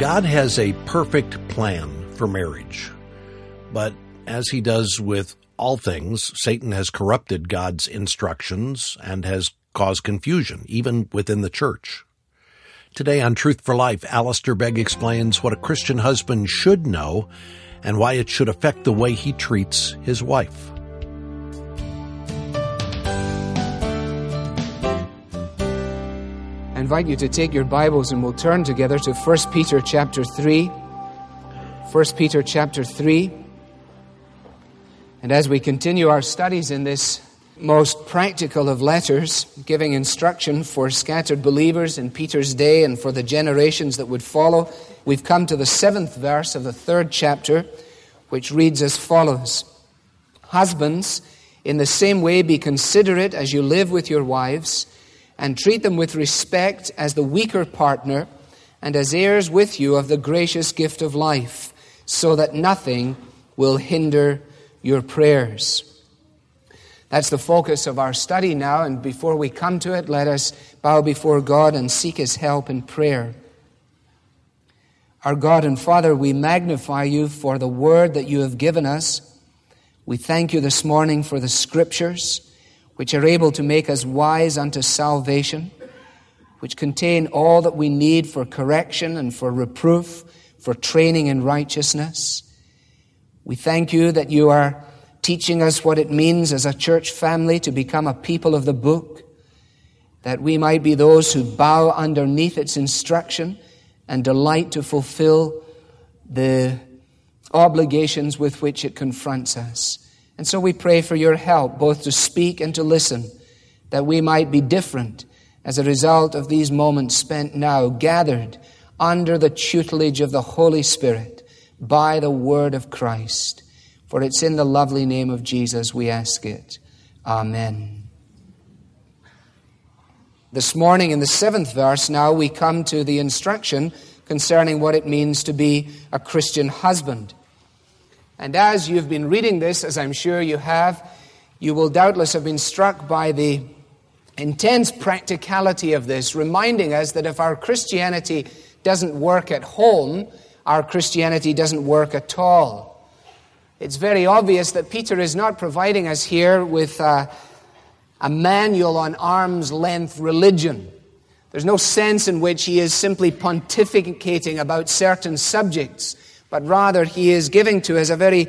God has a perfect plan for marriage, but as he does with all things, Satan has corrupted God's instructions and has caused confusion, even within the church. Today on Truth for Life, Alistair Begg explains what a Christian husband should know and why it should affect the way he treats his wife. I invite you to take your Bibles and we'll turn together to 1 Peter chapter 3. 1 Peter chapter 3. And as we continue our studies in this most practical of letters, giving instruction for scattered believers in Peter's day and for the generations that would follow, we've come to the 7th verse of the 3rd chapter, which reads as follows: Husbands, in the same way be considerate as you live with your wives, and treat them with respect as the weaker partner, and as heirs with you of the gracious gift of life, so that nothing will hinder your prayers. That's the focus of our study now, and before we come to it, let us bow before God and seek His help in prayer. Our God and Father, we magnify you for the word that you have given us. We thank you this morning for the Scriptures, which are able to make us wise unto salvation, which contain all that we need for correction and for reproof, for training in righteousness. We thank you that you are teaching us what it means as a church family to become a people of the book, that we might be those who bow underneath its instruction and delight to fulfill the obligations with which it confronts us. And so we pray for your help, both to speak and to listen, that we might be different as a result of these moments spent now, gathered under the tutelage of the Holy Spirit by the word of Christ. For it's in the lovely name of Jesus we ask it. Amen. This morning in the 7th verse now we come to the instruction concerning what it means to be a Christian husband. And as you've been reading this, as I'm sure you have, you will doubtless have been struck by the intense practicality of this, reminding us that if our Christianity doesn't work at home, our Christianity doesn't work at all. It's very obvious that Peter is not providing us here with a manual on arm's length religion. There's no sense in which he is simply pontificating about certain subjects, but rather he is giving to us a very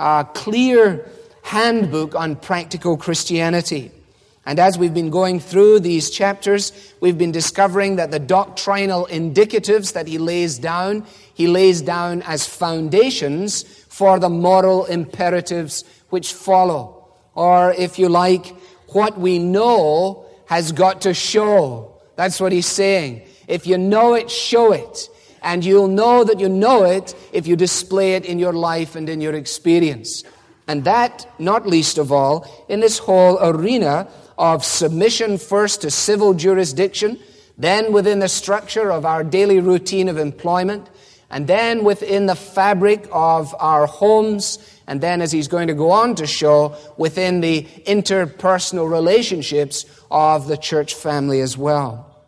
clear handbook on practical Christianity. And as we've been going through these chapters, we've been discovering that the doctrinal indicatives that he lays down as foundations for the moral imperatives which follow. Or, if you like, what we know has got to show. That's what he's saying. If you know it, show it. And you'll know that you know it if you display it in your life and in your experience. And that, not least of all, in this whole arena of submission first to civil jurisdiction, then within the structure of our daily routine of employment, and then within the fabric of our homes, and then, as he's going to go on to show, within the interpersonal relationships of the church family as well.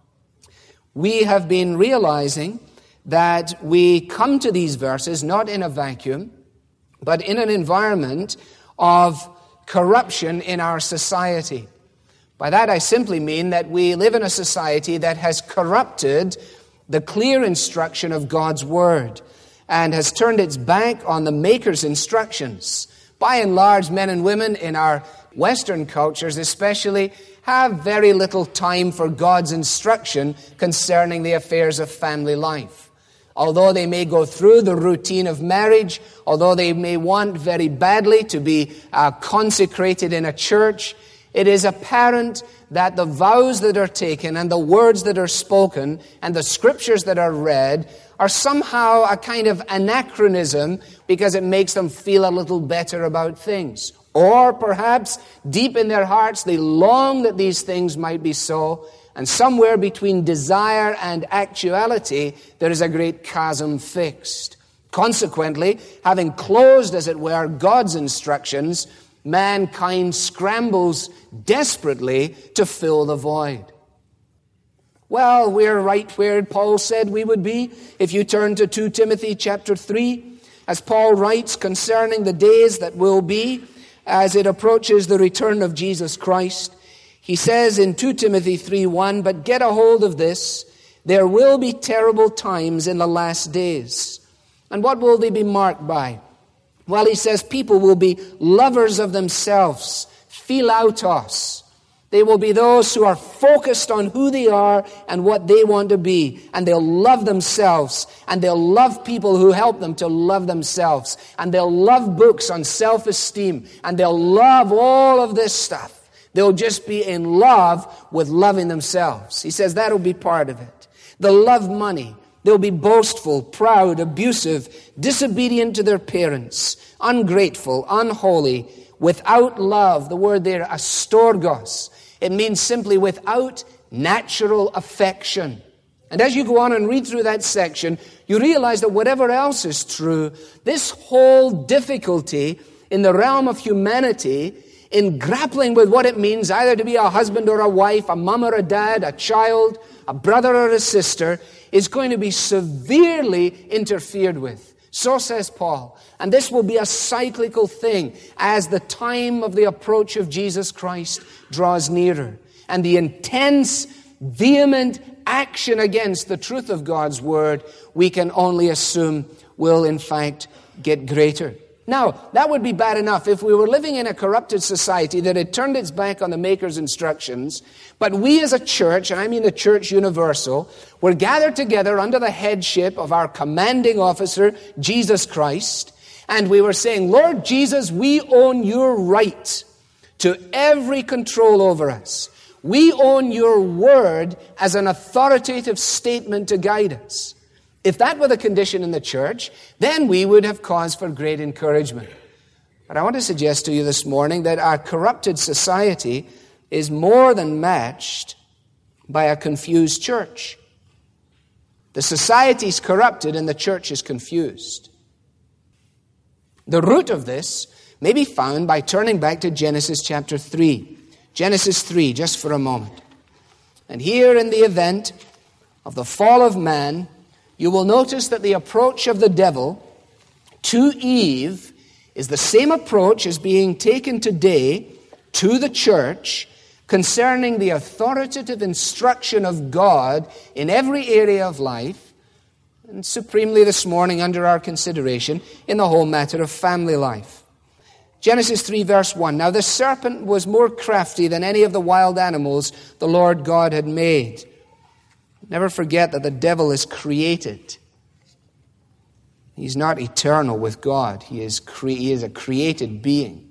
We have been realizing that we come to these verses not in a vacuum, but in an environment of corruption in our society. By that I simply mean that we live in a society that has corrupted the clear instruction of God's Word and has turned its back on the Maker's instructions. By and large, men and women in our Western cultures especially have very little time for God's instruction concerning the affairs of family life. Although they may go through the routine of marriage, although they may want very badly to be consecrated in a church, it is apparent that the vows that are taken and the words that are spoken and the scriptures that are read are somehow a kind of anachronism because it makes them feel a little better about things. Or perhaps deep in their hearts they long that these things might be so, and somewhere between desire and actuality there is a great chasm fixed. Consequently, having closed, as it were, God's instructions, mankind scrambles desperately to fill the void. Well, we're right where Paul said we would be. If you turn to 2 Timothy chapter 3, as Paul writes concerning the days that will be as it approaches the return of Jesus Christ, he says in 2 Timothy 3:1, "But get a hold of this, there will be terrible times in the last days." And what will they be marked by? Well, he says people will be lovers of themselves, philautos. They will be those who are focused on who they are and what they want to be. And they'll love themselves. And they'll love people who help them to love themselves. And they'll love books on self-esteem. And they'll love all of this stuff. They'll just be in love with loving themselves. He says that'll be part of it. They'll love money. They'll be boastful, proud, abusive, disobedient to their parents, ungrateful, unholy, without love. The word there, astorgos. It means simply without natural affection. And as you go on and read through that section, you realize that whatever else is true, this whole difficulty in the realm of humanity in grappling with what it means either to be a husband or a wife, a mom or a dad, a child, a brother or a sister, is going to be severely interfered with. So says Paul. And this will be a cyclical thing as the time of the approach of Jesus Christ draws nearer. And the intense, vehement action against the truth of God's word, we can only assume will in fact get greater. Now, that would be bad enough if we were living in a corrupted society that had turned its back on the Maker's instructions, but we as a church, and I mean the church universal, were gathered together under the headship of our commanding officer, Jesus Christ, and we were saying, Lord Jesus, we own your right to every control over us. We own your word as an authoritative statement to guide us. If that were the condition in the church, then we would have cause for great encouragement. But I want to suggest to you this morning that our corrupted society is more than matched by a confused church. The society's corrupted and the church is confused. The root of this may be found by turning back to Genesis chapter 3. Genesis 3, just for a moment. And here in the event of the fall of man, you will notice that the approach of the devil to Eve is the same approach as being taken today to the church concerning the authoritative instruction of God in every area of life, and supremely this morning under our consideration in the whole matter of family life. Genesis 3 verse 1, "Now the serpent was more crafty than any of the wild animals the Lord God had made." Never forget that the devil is created. He's not eternal with God. He is a created being.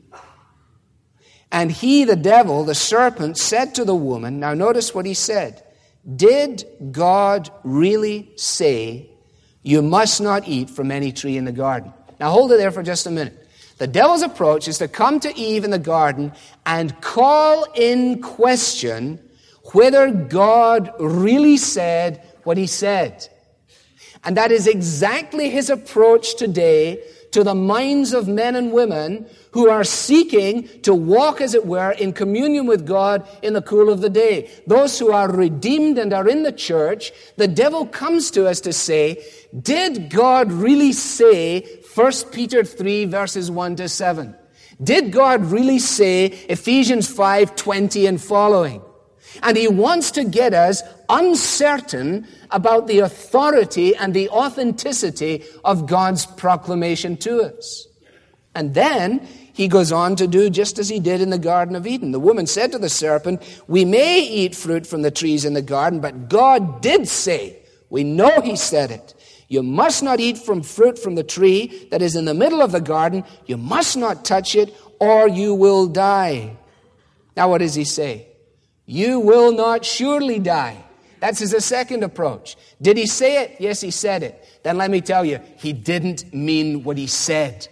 And he, the devil, the serpent, said to the woman, now notice what he said, "Did God really say you must not eat from any tree in the garden?" Now hold it there for just a minute. The devil's approach is to come to Eve in the garden and call in question whether God really said what he said. And that is exactly his approach today to the minds of men and women who are seeking to walk, as it were, in communion with God in the cool of the day. Those who are redeemed and are in the church, the devil comes to us to say, did God really say 1 Peter 3 verses 1 to 7? Did God really say Ephesians 5:20 and following? And he wants to get us uncertain about the authority and the authenticity of God's proclamation to us. And then he goes on to do just as he did in the Garden of Eden. The woman said to the serpent, "We may eat fruit from the trees in the garden, but God did say," we know he said it, "you must not eat from fruit from the tree that is in the middle of the garden. You must not touch it, or you will die." Now what does he say? You will not surely die. That's his second approach. Did he say it? Yes, he said it. Then let me tell you, he didn't mean what he said.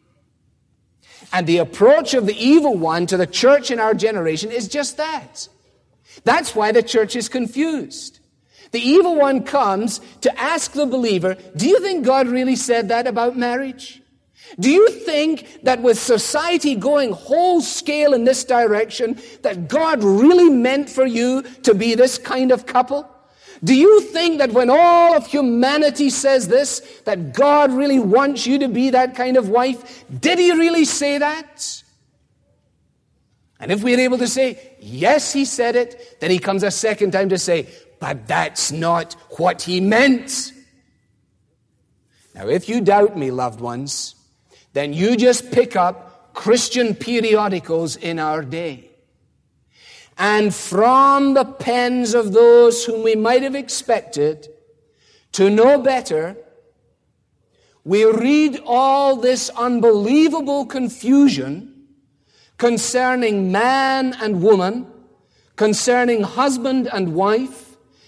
And the approach of the evil one to the church in our generation is just that. That's why the church is confused. The evil one comes to ask the believer, do you think God really said that about marriage? Do you think that with society going whole scale in this direction, that God really meant for you to be this kind of couple? Do you think that when all of humanity says this, that God really wants you to be that kind of wife? Did He really say that? And if we're able to say, yes, He said it, then He comes a second time to say, but that's not what He meant. Now, if you doubt me, loved ones, then you just pick up Christian periodicals in our day. And from the pens of those whom we might have expected to know better, we read all this unbelievable confusion concerning man and woman, concerning husband and wife,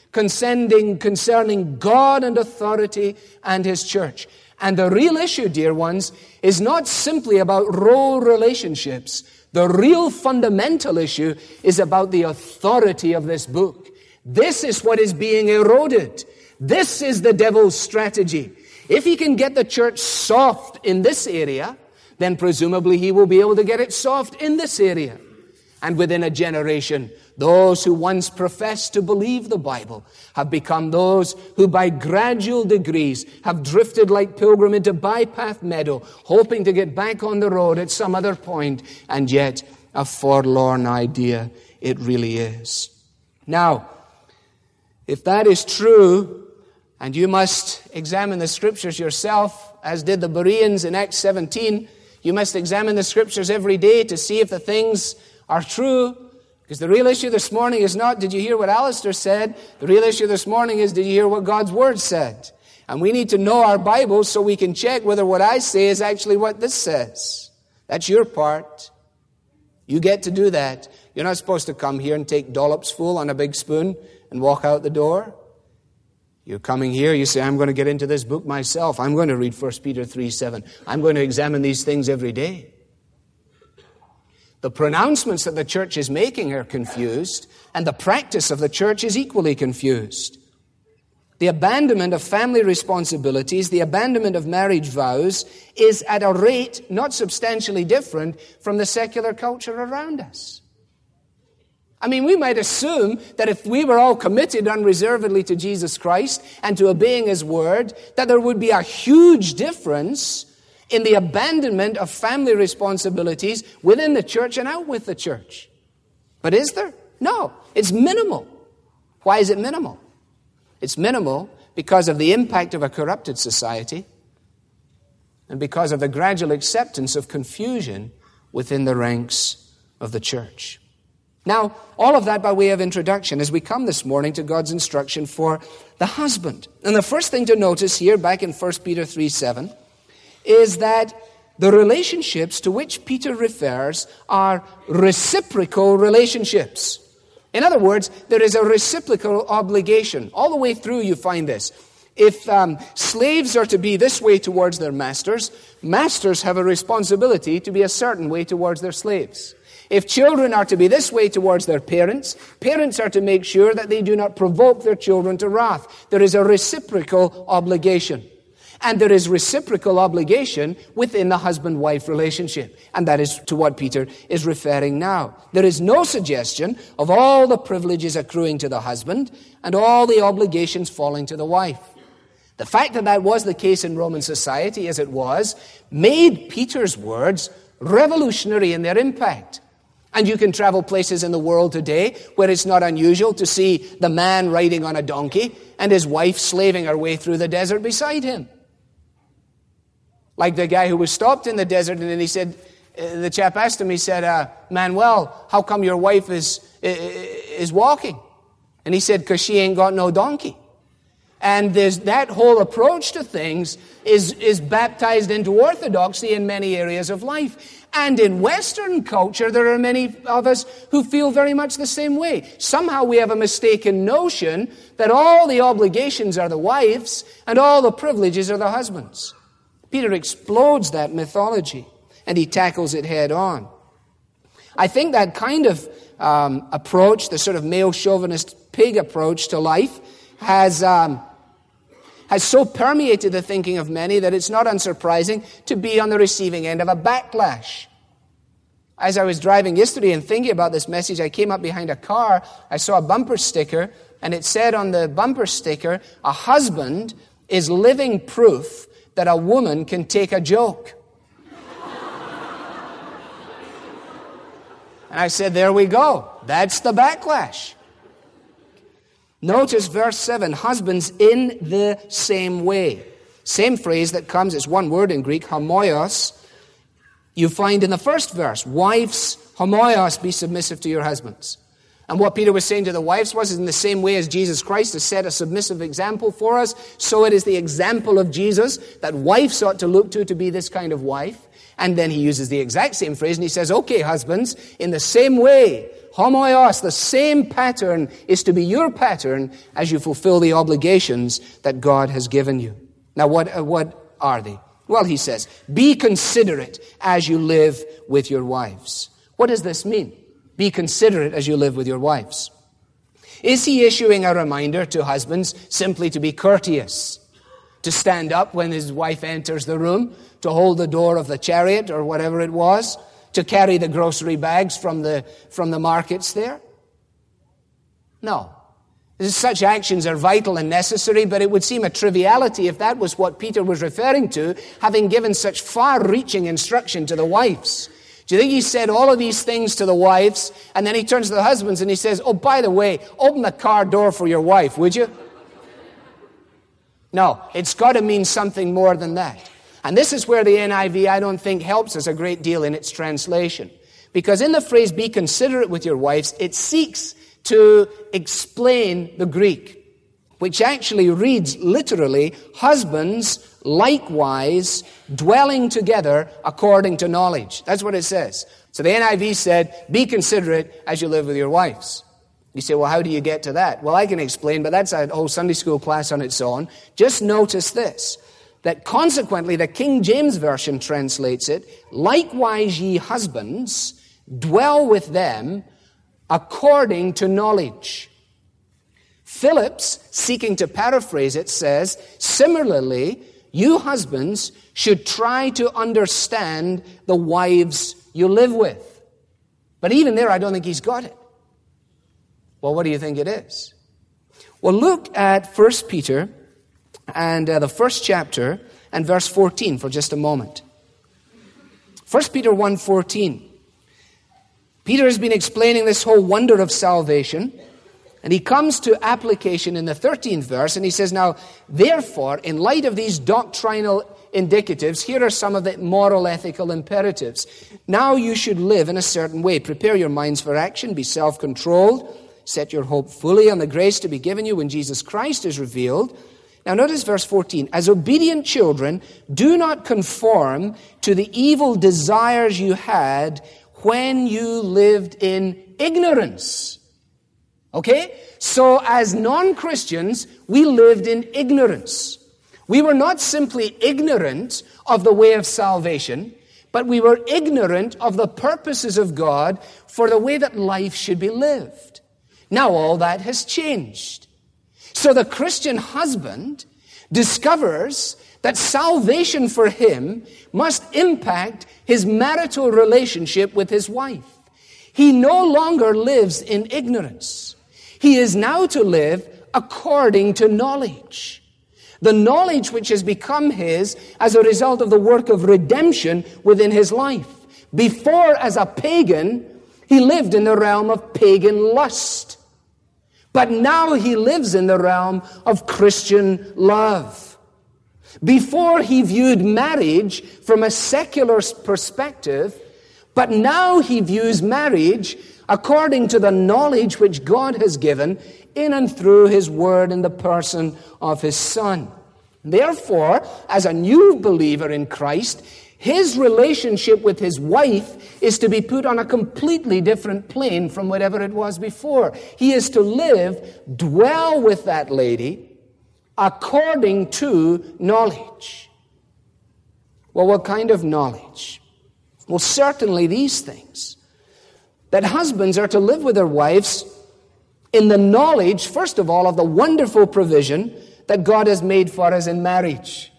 concerning God and authority and His church. And the real issue, dear ones, is not simply about role relationships. The real fundamental issue is about the authority of this book. This is what is being eroded. This is the devil's strategy. If he can get the church soft in this area, then presumably he will be able to get it soft in this area. And within a generation, those who once professed to believe the Bible have become those who by gradual degrees have drifted like pilgrim into bypath meadow, hoping to get back on the road at some other point, and yet a forlorn idea it really is. Now, if that is true, and you must examine the Scriptures yourself, as did the Bereans in Acts 17, you must examine the Scriptures every day to see if the things are true. Because the real issue this morning is not, did you hear what Alistair said? The real issue this morning is, did you hear what God's Word said? And we need to know our Bibles so we can check whether what I say is actually what this says. That's your part. You get to do that. You're not supposed to come here and take dollops full on a big spoon and walk out the door. You're coming here, you say, I'm going to get into this book myself. I'm going to read 1 Peter 3:7. I'm going to examine these things every day. The pronouncements that the church is making are confused, and the practice of the church is equally confused. The abandonment of family responsibilities, the abandonment of marriage vows, is at a rate not substantially different from the secular culture around us. I mean, we might assume that if we were all committed unreservedly to Jesus Christ and to obeying His Word, that there would be a huge difference in the abandonment of family responsibilities within the church and out with the church. But is there? No. It's minimal. Why is it minimal? It's minimal because of the impact of a corrupted society and because of the gradual acceptance of confusion within the ranks of the church. Now, all of that by way of introduction as we come this morning to God's instruction for the husband. And the first thing to notice here back in 1 Peter 3:7 is that the relationships to which Peter refers are reciprocal relationships. In other words, there is a reciprocal obligation. All the way through you find this. If slaves are to be this way towards their masters, masters have a responsibility to be a certain way towards their slaves. If children are to be this way towards their parents, parents are to make sure that they do not provoke their children to wrath. There is a reciprocal obligation. And there is reciprocal obligation within the husband-wife relationship. And that is to what Peter is referring now. There is no suggestion of all the privileges accruing to the husband and all the obligations falling to the wife. The fact that that was the case in Roman society, as it was, made Peter's words revolutionary in their impact. And you can travel places in the world today where it's not unusual to see the man riding on a donkey and his wife slaving her way through the desert beside him. Like the guy who was stopped in the desert, and then he said, the chap asked him, he said, Manuel, how come your wife is walking? And he said, because she ain't got no donkey. And that whole approach to things is baptized into orthodoxy in many areas of life. And in Western culture, there are many of us who feel very much the same way. Somehow we have a mistaken notion that all the obligations are the wife's and all the privileges are the husband's. Peter explodes that mythology, and he tackles it head on. I think that kind of approach, the sort of male chauvinist pig approach to life, has so permeated the thinking of many that it's not unsurprising to be on the receiving end of a backlash. As I was driving yesterday and thinking about this message, I came up behind a car, I saw a bumper sticker And it said on the bumper sticker, a husband is living proof that a woman can take a joke. And I said, there we go. That's the backlash. Notice verse 7, husbands in the same way. Same phrase that comes, it's one word in Greek, homoios. You find in the first verse, wives, homoios, be submissive to your husbands. And what Peter was saying to the wives was, in the same way as Jesus Christ has set a submissive example for us, so it is the example of Jesus that wives ought to look to be this kind of wife. And then he uses the exact same phrase and he says, okay, husbands, in the same way, homoios, the same pattern is to be your pattern as you fulfill the obligations that God has given you. Now, what are they? Well, he says, be considerate as you live with your wives. What does this mean? Be considerate as you live with your wives. Is he issuing a reminder to husbands simply to be courteous, to stand up when his wife enters the room, to hold the door of the chariot or whatever it was, to carry the grocery bags from the markets there? No. Such actions are vital and necessary, but it would seem a triviality if that was what Peter was referring to, having given such far-reaching instruction to the wives. Do you think he said all of these things to the wives, and then he turns to the husbands and he says, oh, by the way, open the car door for your wife, would you? No, it's got to mean something more than that. And this is where the NIV, I don't think, helps us a great deal in its translation. Because in the phrase, be considerate with your wives, it seeks to explain the Greek, which actually reads literally, husbands likewise dwelling together according to knowledge. That's what it says. So the NIV said, be considerate as you live with your wives. You say, well, how do you get to that? Well, I can explain, but that's a whole Sunday school class on its own. Just notice this, that consequently the King James Version translates it, likewise ye husbands, dwell with them according to knowledge. Phillips, seeking to paraphrase it, says, similarly, you husbands should try to understand the wives you live with. But even there, I don't think he's got it. Well, what do you think it is? Well, look at 1 Peter and the first chapter and verse 14 for just a moment. 1 Peter 1:14. Peter has been explaining this whole wonder of salvation, and he comes to application in the 13th verse, and he says, now, therefore, in light of these doctrinal indicatives, here are some of the moral, ethical imperatives. Now you should live in a certain way. Prepare your minds for action, be self-controlled, set your hope fully on the grace to be given you when Jesus Christ is revealed. Now notice verse 14. As obedient children, do not conform to the evil desires you had when you lived in ignorance. Okay? So as non-Christians, we lived in ignorance. We were not simply ignorant of the way of salvation, but we were ignorant of the purposes of God for the way that life should be lived. Now all that has changed. So the Christian husband discovers that salvation for him must impact his marital relationship with his wife. He no longer lives in ignorance. He is now to live according to knowledge. The knowledge which has become his as a result of the work of redemption within his life. Before, as a pagan, he lived in the realm of pagan lust. But now he lives in the realm of Christian love. Before he viewed marriage from a secular perspective, but now he views marriage according to the knowledge which God has given in and through his word in the person of his Son. Therefore, as a new believer in Christ, his relationship with his wife is to be put on a completely different plane from whatever it was before. He is to live, dwell with that lady according to knowledge. Well, what kind of knowledge? Well, certainly these things. That husbands are to live with their wives in the knowledge, first of all, of the wonderful provision that God has made for us in marriage.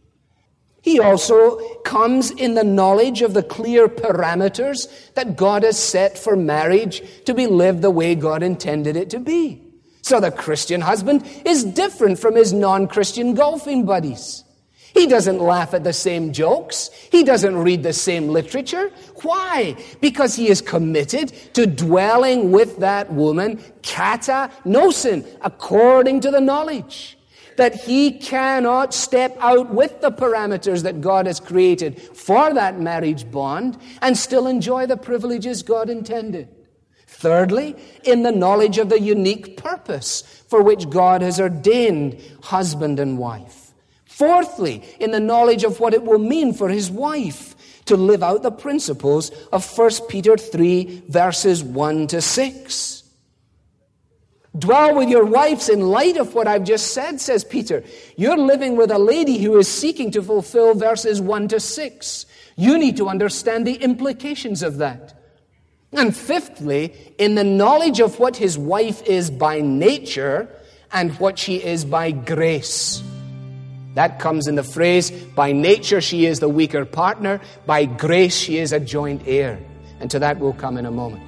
He also comes in the knowledge of the clear parameters that God has set for marriage to be lived the way God intended it to be. So the Christian husband is different from his non-Christian golfing buddies. He doesn't laugh at the same jokes. He doesn't read the same literature. Why? Because he is committed to dwelling with that woman, kata nosin, according to the knowledge that he cannot step out with the parameters that God has created for that marriage bond and still enjoy the privileges God intended. Thirdly, in the knowledge of the unique purpose for which God has ordained husband and wife. Fourthly, in the knowledge of what it will mean for his wife to live out the principles of 1 Peter 3, verses 1 to 6. Dwell with your wives in light of what I've just said, says Peter. You're living with a lady who is seeking to fulfill verses 1 to 6. You need to understand the implications of that. And fifthly, in the knowledge of what his wife is by nature and what she is by grace. That comes in the phrase, by nature she is the weaker partner, by grace she is a joint heir. And to that we'll come in a moment.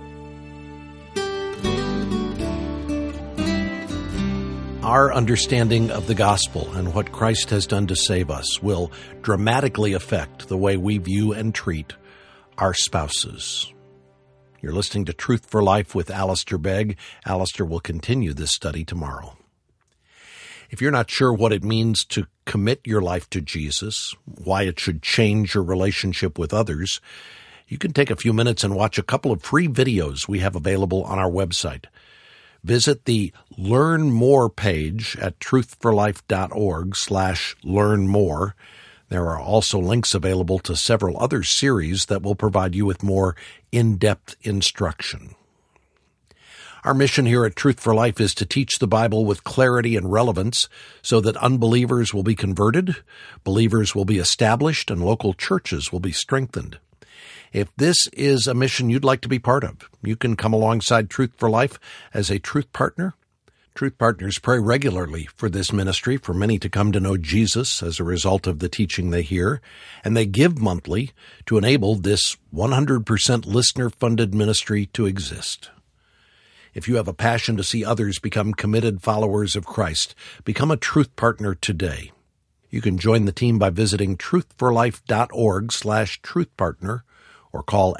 Our understanding of the gospel and what Christ has done to save us will dramatically affect the way we view and treat our spouses. You're listening to Truth for Life with Alistair Begg. Alistair will continue this study tomorrow. If you're not sure what it means to commit your life to Jesus, why it should change your relationship with others, you can take a few minutes and watch a couple of free videos we have available on our website. Visit the Learn More page at truthforlife.org/learn more. There are also links available to several other series that will provide you with more in-depth instruction. Our mission here at Truth for Life is to teach the Bible with clarity and relevance so that unbelievers will be converted, believers will be established, and local churches will be strengthened. If this is a mission you'd like to be part of, you can come alongside Truth for Life as a Truth Partner. Truth Partners pray regularly for this ministry, for many to come to know Jesus as a result of the teaching they hear, and they give monthly to enable this 100% listener-funded ministry to exist. If you have a passion to see others become committed followers of Christ, become a Truth Partner today. You can join the team by visiting truthforlife.org/truthpartner or call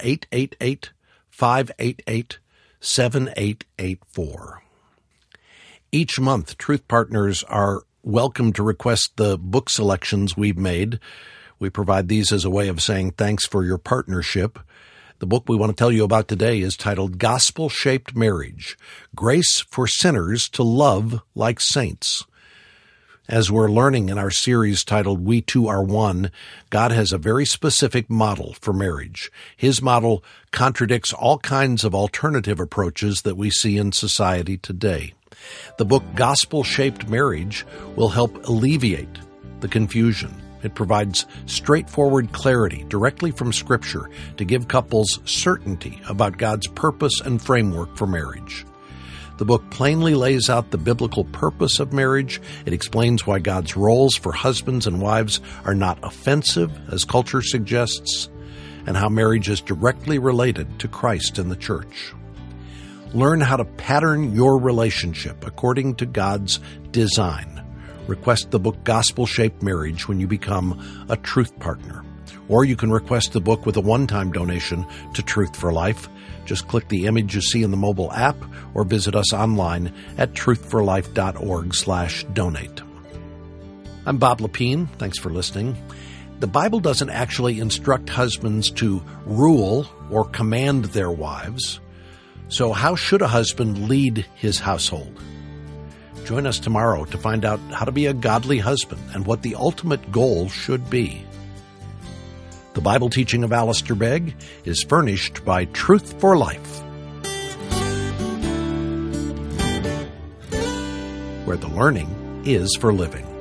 888-588-7884. Each month, Truth Partners are welcome to request the book selections we've made. We provide these as a way of saying thanks for your partnership. The book we want to tell you about today is titled Gospel-Shaped Marriage, Grace for Sinners to Love Like Saints. As we're learning in our series titled We Two Are One, God has a very specific model for marriage. His model contradicts all kinds of alternative approaches that we see in society today. The book Gospel-Shaped Marriage will help alleviate the confusion. It provides straightforward clarity directly from Scripture to give couples certainty about God's purpose and framework for marriage. The book plainly lays out the biblical purpose of marriage. It explains why God's roles for husbands and wives are not offensive, as culture suggests, and how marriage is directly related to Christ and the church. Learn how to pattern your relationship according to God's design. Request the book Gospel-Shaped Marriage when you become a Truth Partner. Or you can request the book with a one-time donation to Truth for Life. Just click the image you see in the mobile app or visit us online at truthforlife.org/donate. I'm Bob Lepine. Thanks for listening. The Bible doesn't actually instruct husbands to rule or command their wives. So how should a husband lead his household? Join us tomorrow to find out how to be a godly husband and what the ultimate goal should be. The Bible teaching of Alistair Begg is furnished by Truth for Life, where the learning is for living.